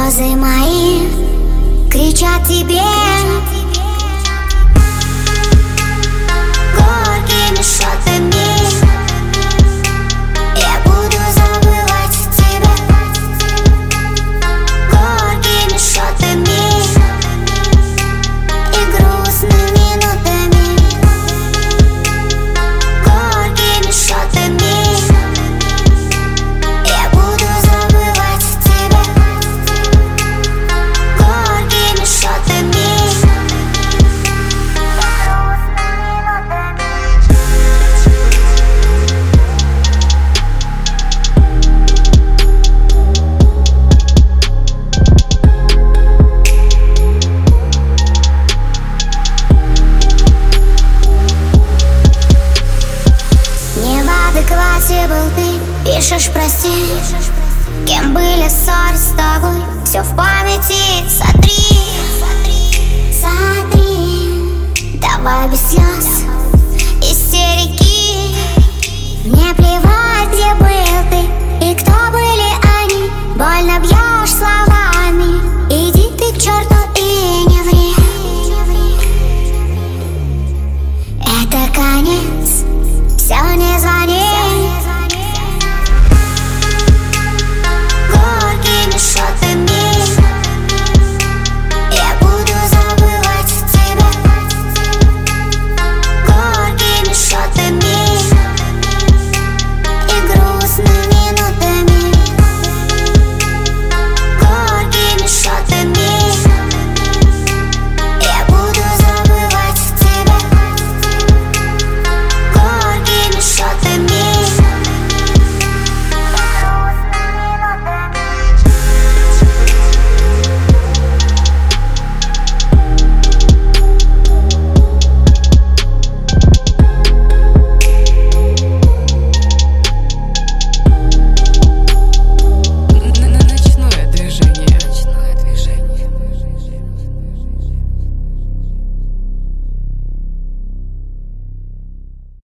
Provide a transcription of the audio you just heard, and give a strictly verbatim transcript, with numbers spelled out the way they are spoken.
Слезы мои кричат тебе горькими шотами. Я буду забывать тебя горькими шотами и грустными минутами, горькими шотами. Я буду забывать тебя горькими шотами. Не в адеквате был ты, пишешь прости. Кем были ссоры с тобой, все в памяти сотри. Сотри, давай без слез, истерики.